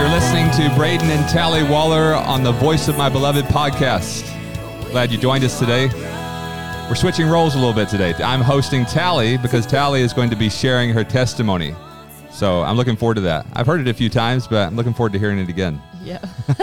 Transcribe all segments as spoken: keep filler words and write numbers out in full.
You're listening to Braden and Tally Waller on the Voice of My Beloved podcast. Glad you joined us today. We're switching roles a little bit today. I'm hosting Tally because Tally is going to be sharing her testimony. So I'm looking forward to that. I've heard it a few times, but I'm looking forward to hearing it again. Yeah.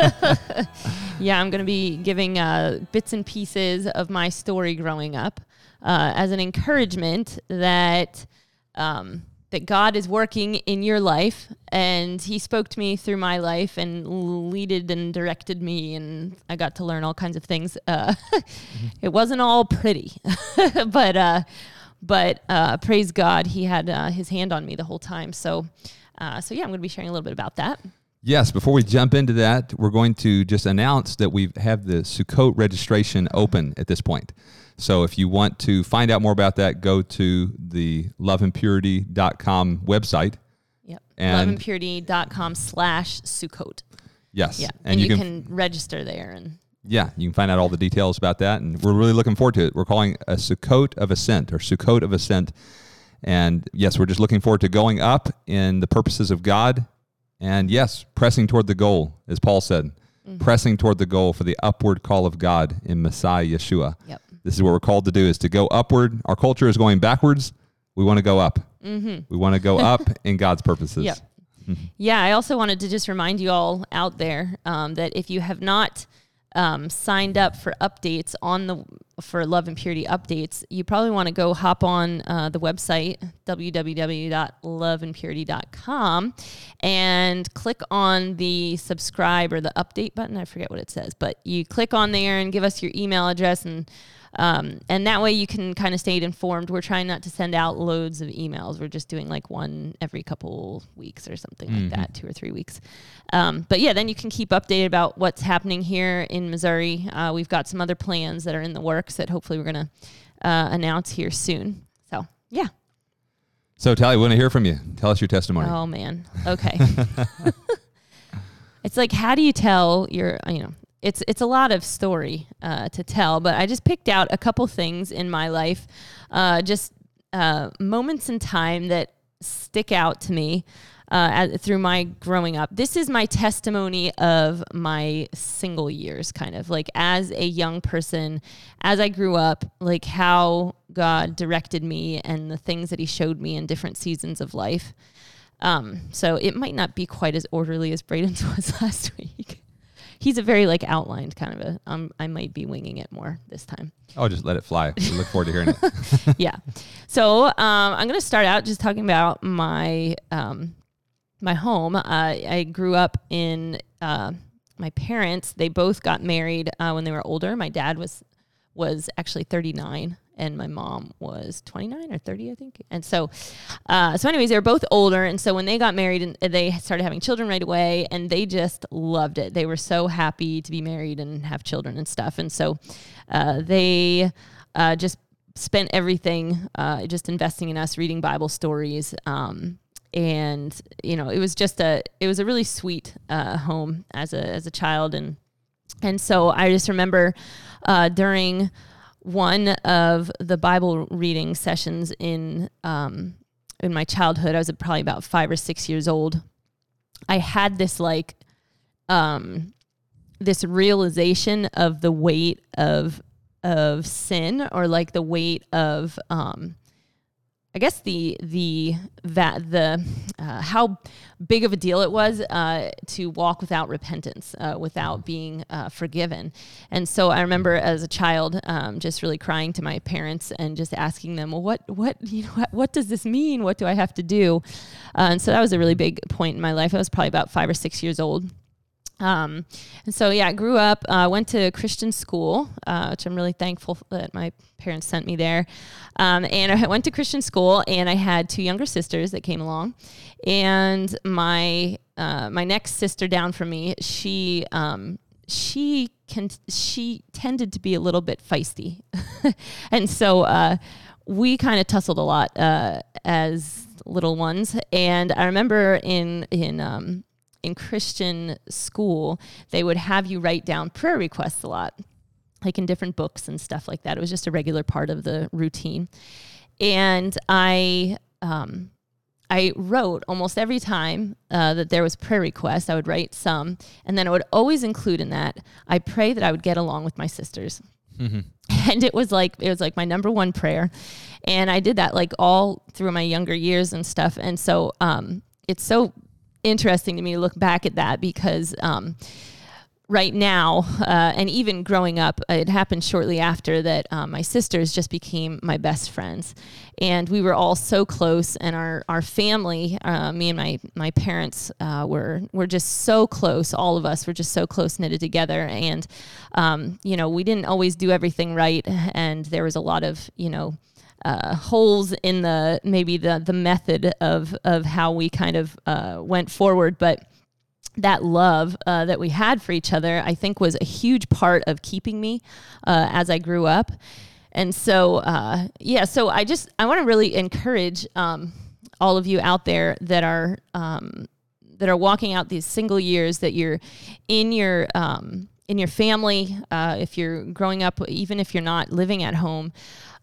Yeah, I'm going to be giving uh, bits and pieces of my story growing up uh, as an encouragement that um, that God is working in your life, and he spoke to me through my life and leaded and directed me, and I got to learn all kinds of things. Uh, mm-hmm. It wasn't all pretty, but uh, but uh, praise God, he had uh, his hand on me the whole time. So, uh, so yeah, I'm going to be sharing a little bit about that. Yes, before we jump into that, we're going to just announce that we have the Sukkot registration open at this point. So if you want to find out more about that, go to the love and purity dot com website. Yep. love and purity dot com slash Sukkot. Yes. Yeah. And, and you, you can, can register there. and Yeah, you can find out all the details about that. And we're really looking forward to it. We're calling a Sukkot of Ascent or Sukkot of Ascent. And yes, we're just looking forward to going up in the purposes of God. And yes, pressing toward the goal, as Paul said, mm-hmm. pressing toward the goal for the upward call of God in Messiah Yeshua. Yep. This is what we're called to do, is to go upward. Our culture is going backwards. We want to go up. Mm-hmm. We want to go up in God's purposes. Yep. Yeah, I also wanted to just remind you all out there um, that if you have not um, signed up for updates on the for Love and Purity updates, you probably want to go hop on uh, the website, w w w dot love and purity dot com, and click on the subscribe or the update button. I forget what it says, but you click on there and give us your email address, and Um, and that way you can kind of stay informed. We're trying not to send out loads of emails. We're just doing like one every couple weeks or something mm-hmm. like that, two or three weeks. Um, but yeah, then you can keep updated about what's happening here in Missouri. Uh, we've got some other plans that are in the works that hopefully we're going to uh, announce here soon. So, yeah. So, Tally, we want to hear from you. Tell us your testimony. Oh, man. Okay. It's like, how do you tell your, you know, It's it's a lot of story uh, to tell, but I just picked out a couple things in my life, uh, just uh, moments in time that stick out to me uh, as, through my growing up. This is my testimony of my single years, kind of like as a young person, as I grew up, like how God directed me and the things that he showed me in different seasons of life. Um, so it might not be quite as orderly as Braden's was last week. He's a very like outlined kind of a, um, I might be winging it more this time. Oh, just let it fly. We look forward to hearing it. Yeah. So um, I'm going to start out just talking about my, um, my home. Uh, I grew up in, uh, my parents, they both got married uh, when they were older. My dad was, was actually thirty-nine. And my mom was twenty-nine or thirty, I think. And so, uh, so anyways, they were both older. And so when they got married, and they started having children right away, and they just loved it. They were so happy to be married and have children and stuff. And so uh, they uh, just spent everything uh, just investing in us, reading Bible stories. Um, and, you know, it was just a, it was a really sweet uh, home as a, as a child. And, and so I just remember uh, during one of the Bible reading sessions in um, in my childhood, I was probably about five or six years old. I had this like um, this realization of the weight of of sin, or like the weight of um, I guess the the that the uh, how big of a deal it was uh, to walk without repentance, uh, without being uh, forgiven. And so I remember as a child, um, just really crying to my parents and just asking them, well, what what you know what, what does this mean? What do I have to do? Uh, and so that was a really big point in my life. I was probably about five or six years old. Um, and so, yeah, I grew up, uh, went to Christian school, uh, which I'm really thankful that my parents sent me there. Um, and I went to Christian school, and I had two younger sisters that came along, and my, uh, my next sister down from me, she, um, she can, she tended to be a little bit feisty. And so, uh, we kind of tussled a lot, uh, as little ones. And I remember in, in, um, in Christian school, they would have you write down prayer requests a lot, like in different books and stuff like that. It was just a regular part of the routine. And I, um, I wrote almost every time uh, that there was prayer request, I would write some, and then I would always include in that, I pray that I would get along with my sisters. Mm-hmm. And it was like, it was like my number one prayer. And I did that like all through my younger years and stuff. And so um, it's so interesting to me to look back at that because um, right now, uh, and even growing up, it happened shortly after that um, my sisters just became my best friends. And we were all so close, and our, our family, uh, me and my, my parents uh, were, were just so close. All of us were just so close knitted together. And, um, you know, we didn't always do everything right. And there was a lot of, you know, uh, holes in the, maybe the, the method of, of how we kind of uh, went forward. But that love uh, that we had for each other, I think was a huge part of keeping me uh, as I grew up. And so, uh, yeah, so I just, I want to really encourage um, all of you out there that are, um, that are walking out these single years, that you're in your, um, in your family, uh, if you're growing up, even if you're not living at home.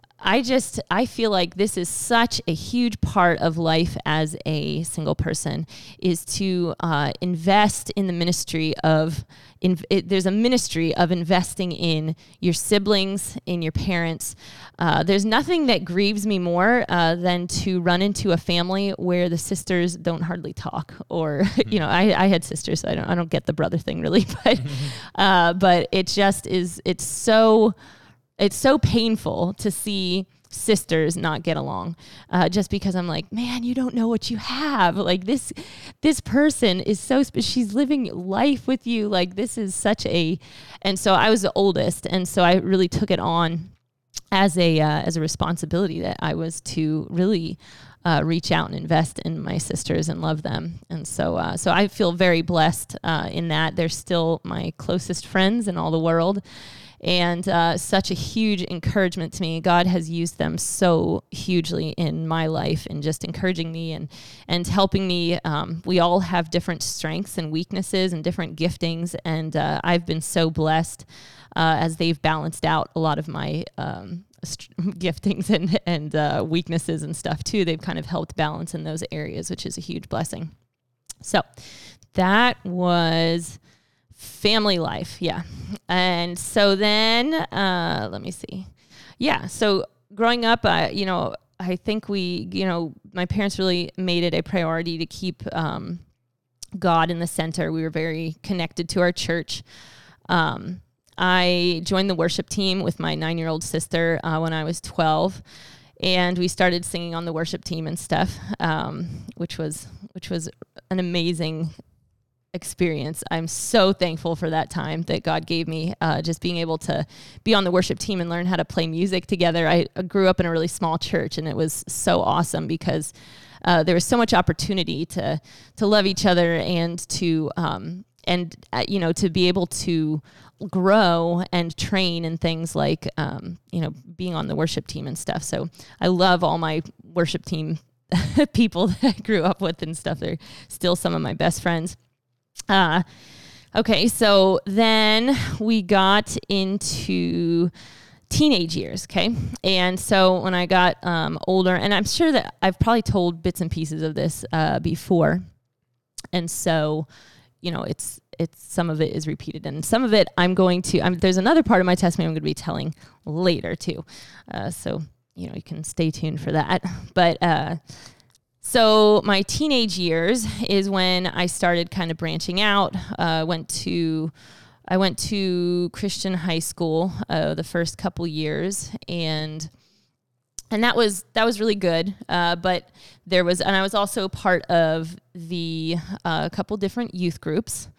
I just, I feel like this is such a huge part of life as a single person, is to uh, invest in the ministry of, in, it, there's a ministry of investing in your siblings, in your parents. Uh, there's nothing that grieves me more uh, than to run into a family where the sisters don't hardly talk, or, mm-hmm. you know, I, I had sisters, so I don't, I don't get the brother thing really, but, uh, but it just is, it's so... It's so painful to see sisters not get along, uh, just because I'm like, man, you don't know what you have. Like this, this person is so, sp- she's living life with you. Like this is such a, and so I was the oldest. And so I really took it on as a, uh, as a responsibility that I was to really uh, reach out and invest in my sisters and love them. And so, uh, so I feel very blessed uh, in that. They're still my closest friends in all the world. And uh, such a huge encouragement to me. God has used them so hugely in my life, and just encouraging me and and helping me. Um, we all have different strengths and weaknesses and different giftings, and uh, I've been so blessed uh, as they've balanced out a lot of my um, st- giftings and and uh, weaknesses and stuff too. They've kind of helped balance in those areas, which is a huge blessing. So that was family life. Yeah. And so then, uh, let me see. Yeah. So growing up, uh, you know, I think we, you know, my parents really made it a priority to keep, um, God in the center. We were very connected to our church. Um, I joined the worship team with my nine-year-old sister, uh, when I was twelve, and we started singing on the worship team and stuff, um, which was, which was an amazing experience. I'm so thankful for that time that God gave me, uh, just being able to be on the worship team and learn how to play music together. I grew up in a really small church, and it was so awesome because uh, there was so much opportunity to to love each other and to um, and uh, you know, to be able to grow and train in things like um, you know, being on the worship team and stuff. So I love all my worship team people that I grew up with and stuff. They're still some of my best friends. Uh, okay, so then we got into teenage years, okay? And so when I got um, older, and I'm sure that I've probably told bits and pieces of this uh, before, and so, you know, it's it's some of it is repeated, and some of it I'm going to, I'm, there's another part of my testimony I'm going to be telling later too, uh, so, you know, you can stay tuned for that, but... Uh, So my teenage years is when I started kind of branching out. Uh, went to, I went to Christian high school uh, the first couple years, and and that was that was really good. Uh, but there was, and I was also part of the uh, couple different youth groups,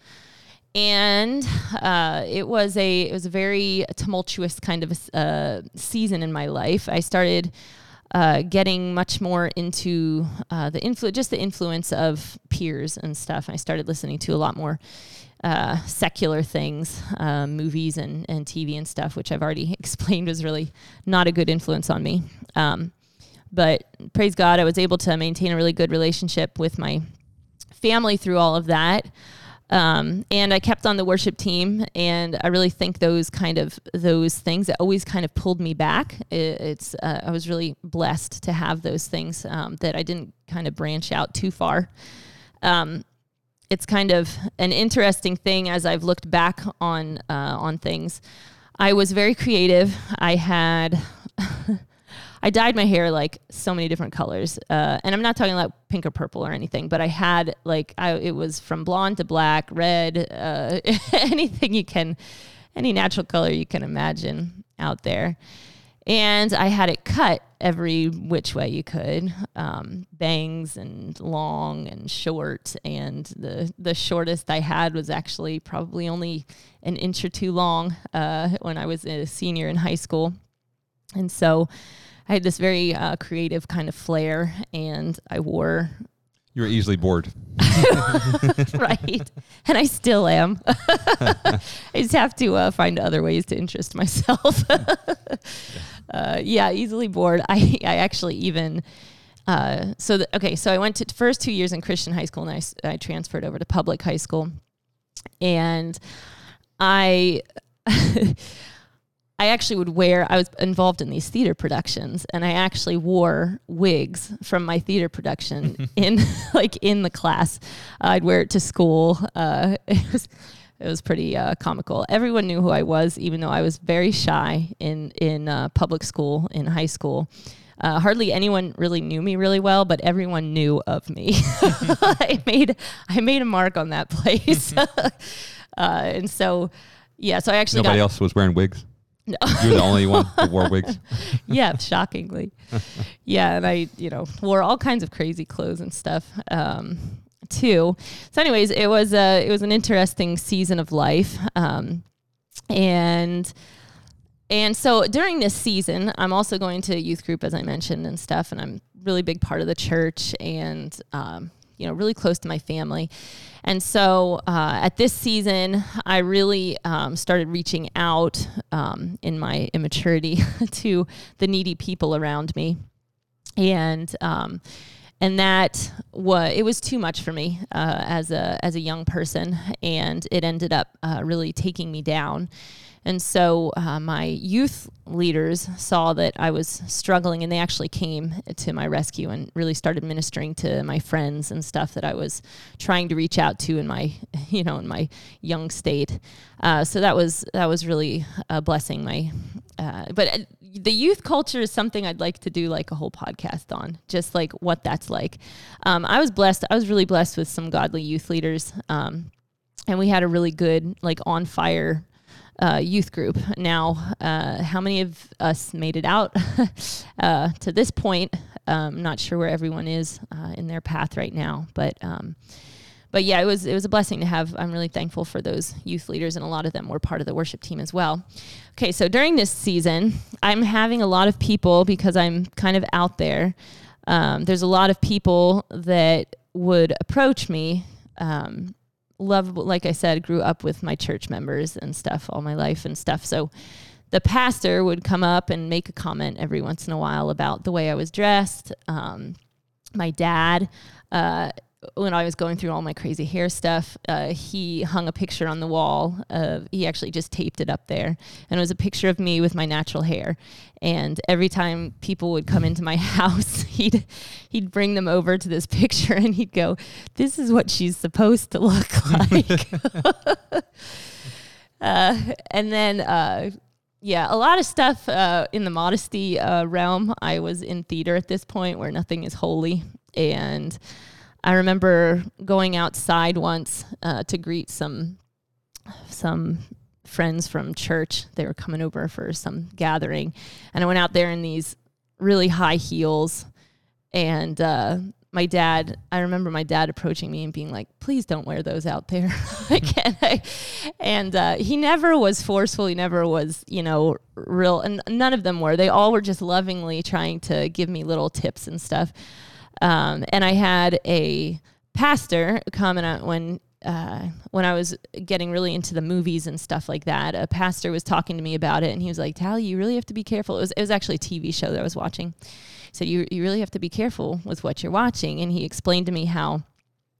and uh, it was a it was a very tumultuous kind of a, uh, season in my life. I started. Uh, getting much more into uh, the influ- just the influence of peers and stuff. I started listening to a lot more uh, secular things, uh, movies and, and T V and stuff, which I've already explained was really not a good influence on me. Um, but praise God, I was able to maintain a really good relationship with my family through all of that. Um, and I kept on the worship team, and I really think those kind of those things that always kind of pulled me back. It, it's uh, I was really blessed to have those things um, that I didn't kind of branch out too far. Um, it's kind of an interesting thing as I've looked back on uh, on things. I was very creative. I had. I dyed my hair like so many different colors. Uh, and I'm not talking like pink or purple or anything, but I had like, I, it was from blonde to black, red, uh, anything you can, any natural color you can imagine out there. And I had it cut every which way you could, um, bangs and long and short. And the, the shortest I had was actually probably only an inch or two long uh, when I was a senior in high school. And so I had this very uh, creative kind of flair, and I wore... You were easily bored. Right. And I still am. I just have to uh, find other ways to interest myself. uh, yeah, easily bored. I, I actually even... Uh, so, the, okay, so I went to the first two years in Christian high school, and I, I transferred over to public high school. And I... I actually would wear, I was involved in these theater productions, and I actually wore wigs from my theater production in like in the class. Uh, I'd wear it to school. Uh, it was it was pretty uh, comical. Everyone knew who I was, even though I was very shy in, in uh, public school, in high school. Uh, hardly anyone really knew me really well, but everyone knew of me. I made I made a mark on that place. uh, and so, yeah, so I actually Nobody got... else was wearing wigs? No. You're the only one that wore wigs. Yeah, shockingly. Yeah, and I, you know, wore all kinds of crazy clothes and stuff um, too. So, anyways, it was a it was an interesting season of life, um, and and so during this season, I'm also going to youth group, as I mentioned, and stuff, and I'm a really big part of the church, and um, you know, really close to my family. And so uh, at this season, I really um, started reaching out um, in my immaturity to the needy people around me. And um, and that was, it was too much for me uh, as a as a young person, and it ended up uh, really taking me down. And so uh, my youth leaders saw that I was struggling, and they actually came to my rescue and really started ministering to my friends and stuff that I was trying to reach out to in my, you know, in my young state. Uh, so that was that was really a blessing. My, uh, but the youth culture is something I'd like to do like a whole podcast on, just like what that's like. Um, I was blessed. I was really blessed with some godly youth leaders, um, and we had a really good, like, on fire Uh, youth group. Now, uh, how many of us made it out uh, to this point? Um, I'm not sure where everyone is uh, in their path right now, but um, but yeah, it was it was a blessing to have. I'm really thankful for those youth leaders, and a lot of them were part of the worship team as well. Okay, so during this season, I'm having a lot of people, because I'm kind of out there. Um, there's a lot of people that would approach me. Um, Love, like I said, grew up with my church members and stuff all my life and stuff. So the pastor would come up and make a comment every once in a while about the way I was dressed. Um, my dad, uh, when I was going through all my crazy hair stuff, uh, he hung a picture on the wall. Of, he actually just taped it up there. And it was a picture of me with my natural hair. And every time people would come into my house, he'd he'd bring them over to this picture, and he'd go, "This is what she's supposed to look like." uh, and then, uh, yeah, a lot of stuff uh, in the modesty uh, realm. I was in theater at this point, where nothing is holy. And I remember going outside once uh, to greet some some friends from church. They were coming over for some gathering, and I went out there in these really high heels. And uh, my dad, I remember my dad approaching me and being like, "Please don't wear those out there." I, and uh, he never was forceful. He never was, you know, real. And none of them were. They all were just lovingly trying to give me little tips and stuff. Um, and I had a pastor comment on when uh, when I was getting really into the movies and stuff like that. A pastor was talking to me about it, and he was like, "Tally, you really have to be careful." It was it was actually a T V show that I was watching. He said, "You you really have to be careful with what you're watching." And he explained to me how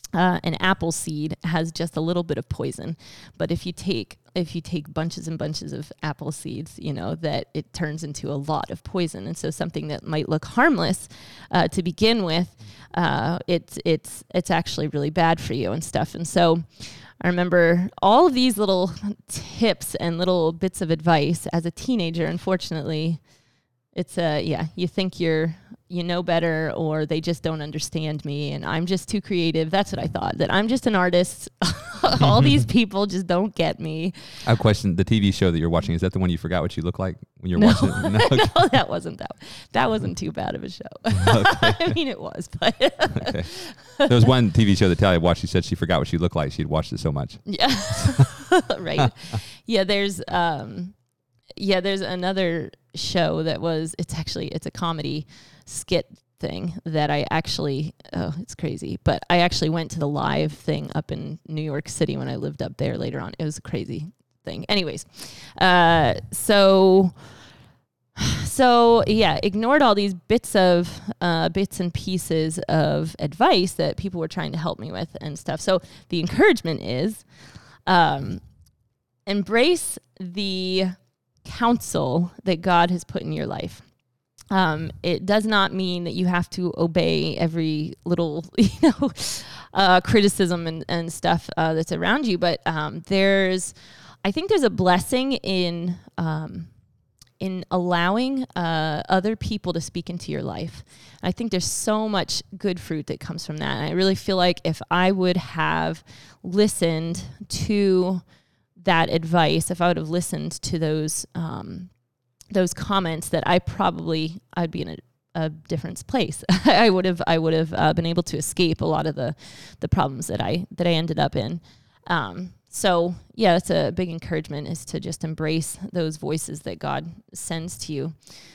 uh, an apple seed has just a little bit of poison. But if you take if you take bunches and bunches of apple seeds, you know, that it turns into a lot of poison. And so something that might look harmless uh, to begin with, uh, it's it's it's actually really bad for you and stuff. And so I remember all of these little tips and little bits of advice as a teenager. Unfortunately, it's a, yeah, you think you're, you know better, or they just don't understand me and I'm just too creative. That's what I thought, that I'm just an artist. All these people just don't get me. I have a question. The T V show that you're watching, is that the one you forgot what you look like when you're no. watching it? No, okay. No, that wasn't that. That wasn't too bad of a show. Okay. I mean, it was, but. Okay. There was one T V show that Talia watched. She said she forgot what she looked like. She'd watched it so much. Yeah. Right. Yeah. There's, um, yeah, there's another show that was, it's actually, it's a comedy skit thing that I actually, oh, it's crazy, but I actually went to the live thing up in New York City when I lived up there later on. It was a crazy thing. Anyways, uh, so, so yeah, ignored all these bits of, uh, bits and pieces of advice that people were trying to help me with and stuff. So the encouragement is, um, embrace the counsel that God has put in your life. Um, it does not mean that you have to obey every little, you know, uh, criticism and, and stuff uh, that's around you. But um, there's, I think there's a blessing in um, in allowing uh, other people to speak into your life. I think there's so much good fruit that comes from that. And I really feel like if I would have listened to that advice, if I would have listened to those um, those comments, that I probably I'd be in a, a different place. I would have I would have uh, been able to escape a lot of the the problems that I that I ended up in. Um, so yeah, that's a big encouragement, is to just embrace those voices that God sends to you.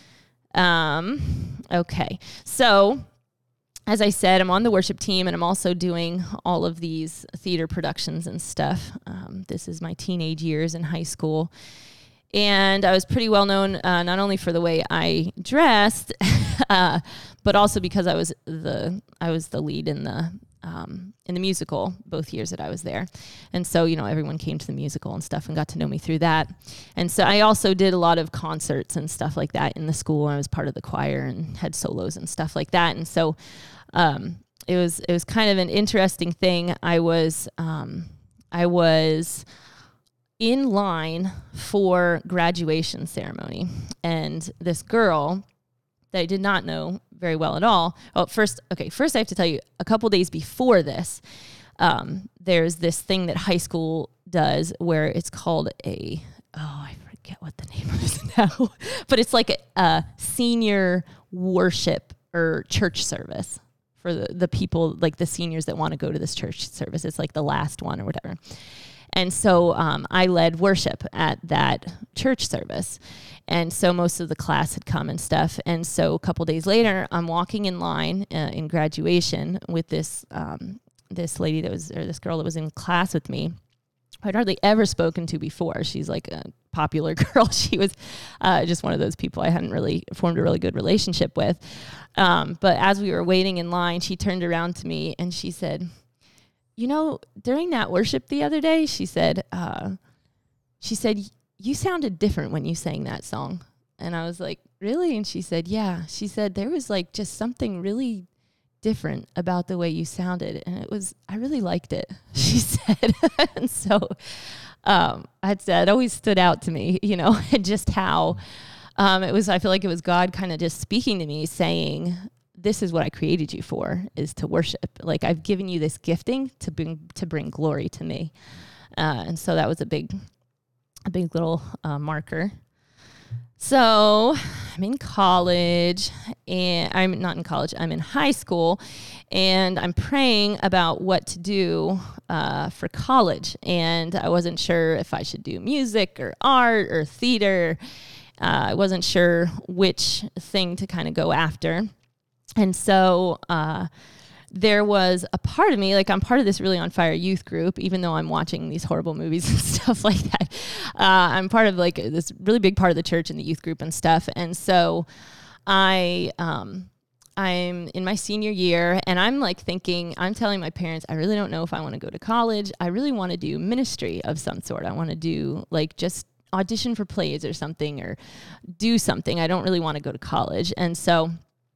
Um, okay, so. As I said, I'm on the worship team, and I'm also doing all of these theater productions and stuff. Um, this is my teenage years in high school. And I was pretty well known, uh, not only for the way I dressed, uh, but also because I was the I was the lead in the um, in the musical both years that I was there. And so, you know, everyone came to the musical and stuff and got to know me through that. And so I also did a lot of concerts and stuff like that in the school. I was part of the choir and had solos and stuff like that. And so um, it was it was kind of an interesting thing. I was um, I was in line for graduation ceremony, and this girl that I did not know very well at all. Oh, first, okay, first I have to tell you, a couple days before this, um, there's this thing that high school does where it's called a, oh, I forget what the name of it now, but it's like a, a senior worship or church service for the, the people, like the seniors that want to go to this church service. It's like the last one or whatever. And so um, I led worship at that church service. And so most of the class had come and stuff. And so a couple days later, I'm walking in line uh, in graduation with this um, this lady that was, or this girl that was in class with me, who I'd hardly ever spoken to before. She's like a popular girl. She was uh, just one of those people I hadn't really formed a really good relationship with. Um, but as we were waiting in line, she turned around to me and she said, you know, during that worship the other day, she said, uh, she said, you sounded different when you sang that song. And I was like, really? And she said, yeah. She said, there was like just something really different about the way you sounded. And it was, I really liked it, she said. And so um, I'd said, it always stood out to me, you know, just how um, it was, I feel like it was God kind of just speaking to me saying, this is what I created you for, is to worship. Like, I've given you this gifting to bring to bring glory to me. Uh, and so that was a big, a big little uh, marker. So I'm in college, and I'm not in college, I'm in high school, and I'm praying about what to do uh, for college. And I wasn't sure if I should do music or art or theater. Uh, I wasn't sure which thing to kind of go after. And so uh, there was a part of me, like I'm part of this Really on Fire youth group, even though I'm watching these horrible movies and stuff like that. Uh, I'm part of like this really big part of the church and the youth group and stuff. And so I um, I'm in my senior year, and I'm like thinking, I'm telling my parents, I really don't know if I want to go to college. I really want to do ministry of some sort. I want to do like just audition for plays or something, or do something. I don't really want to go to college. And so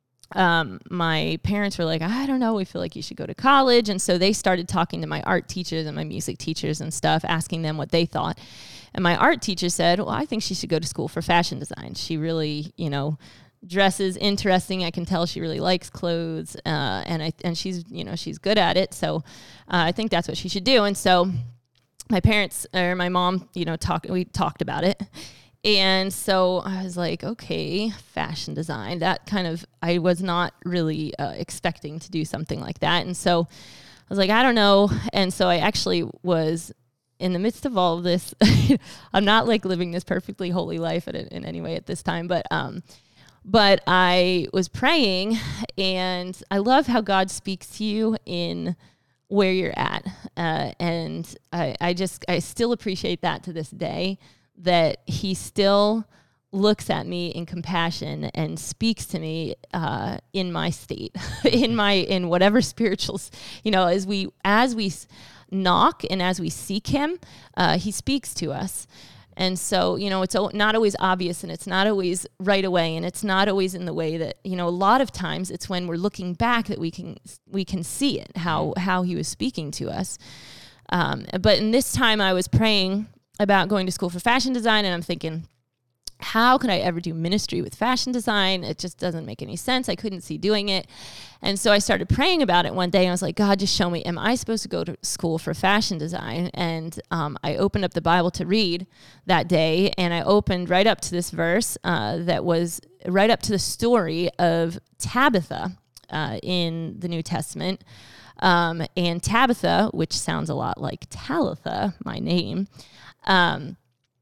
um, my parents were like, I don't know, we feel like you should go to college. And so they started talking to my art teachers and my music teachers and stuff, asking them what they thought. And my art teacher said, well, I think she should go to school for fashion design. She really, you know, dresses interesting. I can tell she really likes clothes, uh, and I and she's you know she's good at it. So uh, I think that's what she should do. And so my parents or my mom, you know, talk we talked about it, and so I was like, okay, fashion design. That kind of I was not really uh, expecting to do something like that, and so I was like, I don't know. And so I actually was in the midst of all of this. I'm not like living this perfectly holy life in, in any way at this time, but um. But I was praying, and I love how God speaks to you in where you're at. Uh, and I, I just, I still appreciate that to this day, that he still looks at me in compassion and speaks to me uh, in my state, in my, in whatever spirituals, you know, as we, as we knock and as we seek him, uh, he speaks to us. And so, you know, it's not always obvious, and it's not always right away, and it's not always in the way that, you know, a lot of times it's when we're looking back that we can we can see it, how how he was speaking to us. Um, but in this time I was praying about going to school for fashion design, and I'm thinking, how could I ever do ministry with fashion design? It just doesn't make any sense. I couldn't see doing it. And so I started praying about it one day, and I was like, God, just show me, am I supposed to go to school for fashion design? And um, I opened up the Bible to read that day, and I opened right up to this verse uh, that was right up to the story of Tabitha uh, in the New Testament. Um, and Tabitha, which sounds a lot like Talitha, my name, um,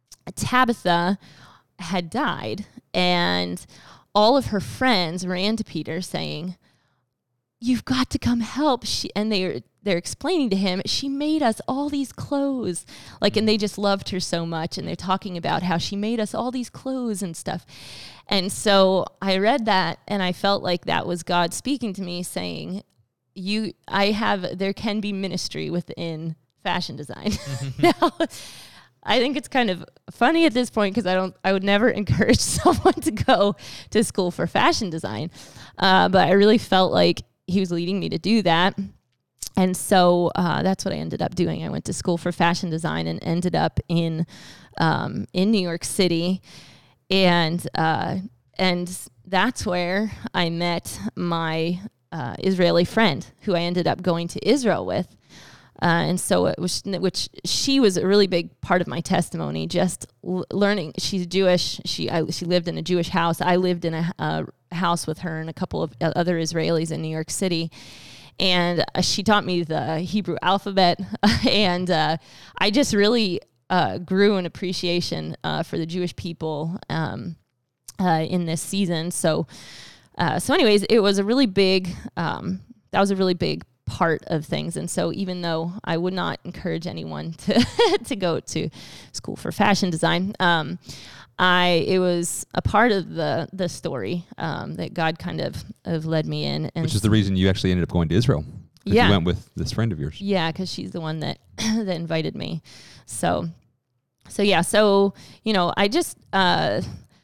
Tabitha had died, and all of her friends ran to Peter saying, you've got to come help. She, and they're, they're explaining to him, she made us all these clothes. Like, and they just loved her so much. And they're talking about how she made us all these clothes and stuff. And so I read that, and I felt like that was God speaking to me saying, you, I have, there can be ministry within fashion design. Now, I think it's kind of funny at this point, because I don't, I would never encourage someone to go to school for fashion design. Uh, but I really felt like he was leading me to do that. And so uh, that's what I ended up doing. I went to school for fashion design and ended up in, um, in New York City. And, uh, and that's where I met my uh, Israeli friend, who I ended up going to Israel with. Uh, and so it was, which she was a really big part of my testimony, just l- learning. She's Jewish. She I, she lived in a Jewish house. I lived in a, a house with her and a couple of other Israelis in New York City. And uh, she taught me the Hebrew alphabet. and uh, I just really uh, grew an appreciation uh, for the Jewish people um, uh, in this season. So, uh, so anyways, it was a really big, um, that was a really big part of things. And so even though I would not encourage anyone to to go to school for fashion design, um, I it was a part of the the story um, that God kind of, of led me in. And which is the reason you actually ended up going to Israel. Yeah. You went with this friend of yours. Yeah, because she's the one that that invited me. So, so yeah, so, you know, I just... Uh,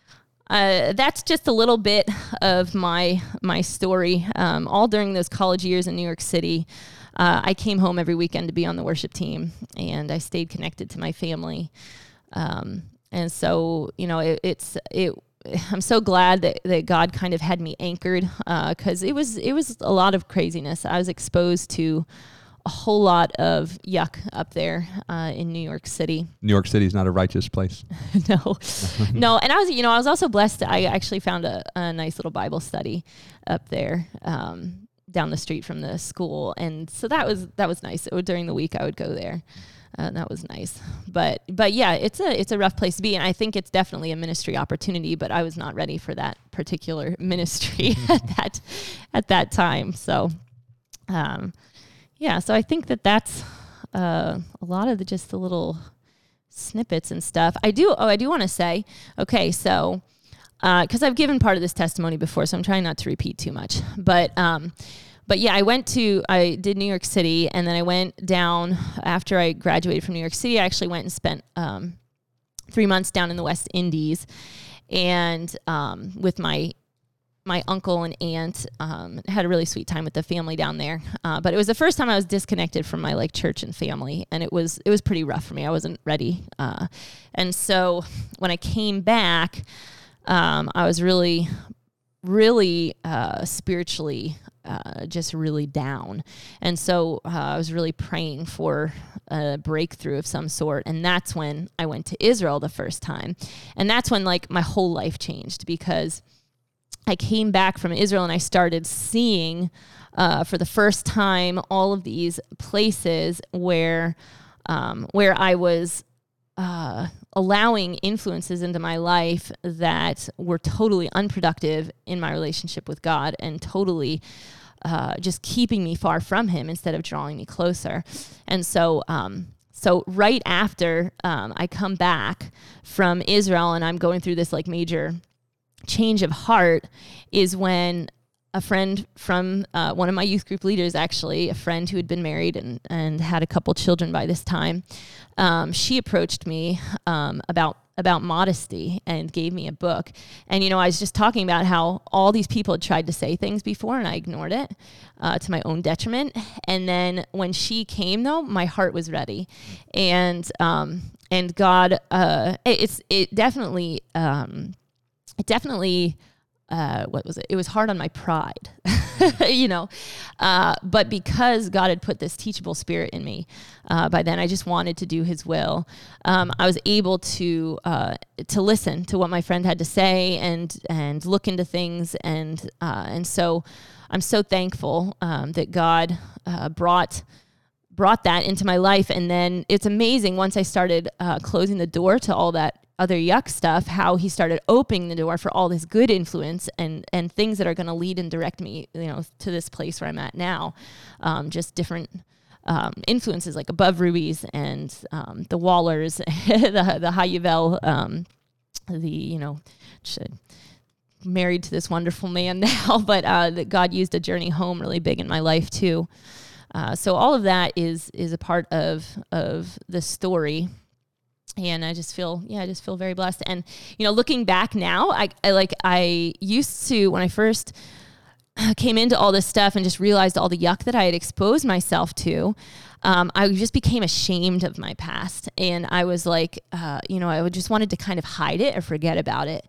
Uh, that's just a little bit of my my story. Um, all during those college years in New York City, uh, I came home every weekend to be on the worship team, and I stayed connected to my family. Um, and so, you know, it, it's it. I'm so glad that, that God kind of had me anchored, because uh, it was it was a lot of craziness. I was exposed to a whole lot of yuck up there uh, in New York City. New York City is not a righteous place. no, no. And I was, you know, I was also blessed. I actually found a, a nice little Bible study up there um, down the street from the school, and so that was that was nice. It would, during the week, I would go there. Uh, that was nice. But but yeah, it's a it's a rough place to be, and I think it's definitely a ministry opportunity. But I was not ready for that particular ministry at that at that time. So. Um, Yeah, so I think that that's uh, a lot of the just the little snippets and stuff. I do. Oh, I do want to say. Okay, so because uh, I've given part of this testimony before, so I'm trying not to repeat too much. But um, but yeah, I went to, I did New York City, and then I went down, after I graduated from New York City, I actually went and spent um, three months down in the West Indies, and um, with my my uncle and aunt, um, had a really sweet time with the family down there. Uh, but it was the first time I was disconnected from my like church and family, and it was it was pretty rough for me. I wasn't ready, uh, and so when I came back, um, I was really, really uh, spiritually uh, just really down, and so uh, I was really praying for a breakthrough of some sort. And that's when I went to Israel the first time, and that's when like my whole life changed, because I came back from Israel and I started seeing uh, for the first time all of these places where um, where I was uh, allowing influences into my life that were totally unproductive in my relationship with God, and totally uh, just keeping me far from Him instead of drawing me closer. And so um, so right after um, I come back from Israel and I'm going through this like major change of heart, is when a friend from uh, one of my youth group leaders, actually a friend who had been married and, and had a couple children by this time, um, she approached me um, about about modesty and gave me a book. And, you know, I was just talking about how all these people had tried to say things before and I ignored it uh, to my own detriment. And then when she came, though, my heart was ready. And um, and God, uh, it, it's it definitely... Um, It definitely, uh, what was it? It was hard on my pride, you know, uh, but because God had put this teachable spirit in me, uh, by then I just wanted to do His will. Um, I was able to uh, to listen to what my friend had to say and and look into things, and uh, and so I'm so thankful um, that God uh, brought. brought that into my life. And then it's amazing, once I started uh, closing the door to all that other yuck stuff, how He started opening the door for all this good influence and and things that are going to lead and direct me, you know, to this place where I'm at now. Um, just different um, influences like Above Rubies and um, the Wallers, the the Hayuvel, um, the you know, should, married to this wonderful man now, but uh, that God used a journey home really big in my life too. Uh, so all of that is is a part of of the story, and I just feel yeah I just feel very blessed. And you know, looking back now, I, I like I used to, when I first came into all this stuff and just realized all the yuck that I had exposed myself to, um, I just became ashamed of my past, and I was like, uh, you know, I just wanted to kind of hide it or forget about it,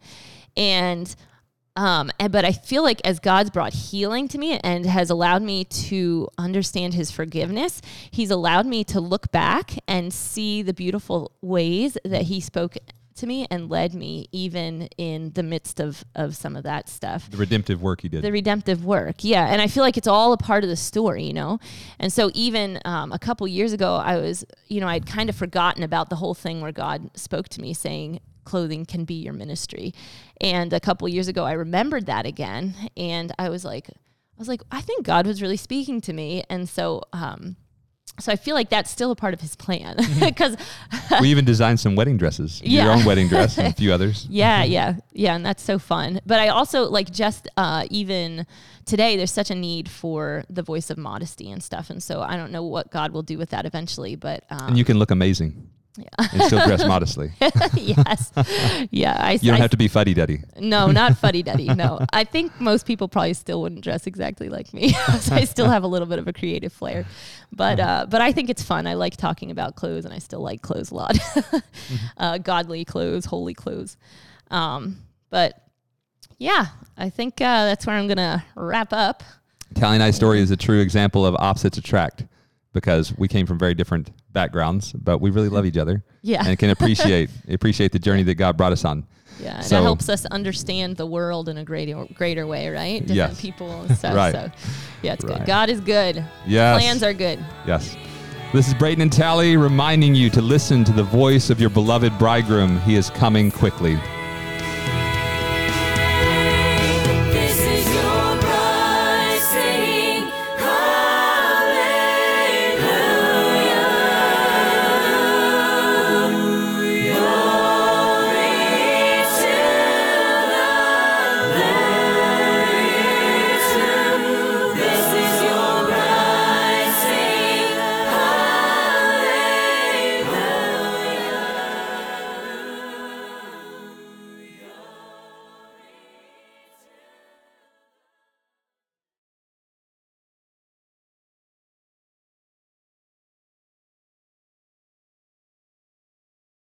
and. Um, and, but I feel like as God's brought healing to me and has allowed me to understand His forgiveness, He's allowed me to look back and see the beautiful ways that He spoke to me and led me even in the midst of, of some of that stuff. The redemptive work He did. The redemptive work, yeah. And I feel like it's all a part of the story, you know? And so even um, a couple years ago, I was, you know, I'd kind of forgotten about the whole thing where God spoke to me saying, clothing can be your ministry. And a couple years ago, I remembered that again. And I was like, I was like, I think God was really speaking to me. And so, um, so I feel like that's still a part of His plan, because we even designed some wedding dresses, yeah. your own wedding dress and a few others. Yeah, yeah, yeah. And that's so fun. But I also like just, uh, even today, there's such a need for the voice of modesty and stuff. And so I don't know what God will do with that eventually, but, um, and you can look amazing. Yeah. And still dress modestly. Yes. Yeah. I, you don't I, have to be fuddy-duddy. No, not fuddy-duddy. No. I think most people probably still wouldn't dress exactly like me. So I still have a little bit of a creative flair. But uh, but I think it's fun. I like talking about clothes, and I still like clothes a lot. mm-hmm. uh, godly clothes, holy clothes. Um, but yeah, I think uh, that's where I'm going to wrap up. Tally and I's story is a true example of opposites attract, because we came from very different backgrounds, but we really love each other. Yeah. And can appreciate appreciate the journey that God brought us on. Yeah, and so, that helps us understand the world in a greater greater way, right? Different yes. people and stuff. Right. So yeah, it's right. good. God is good. Yes. Plans are good. Yes. This is Brayden and Tally reminding you to listen to the voice of your beloved bridegroom. He is coming quickly.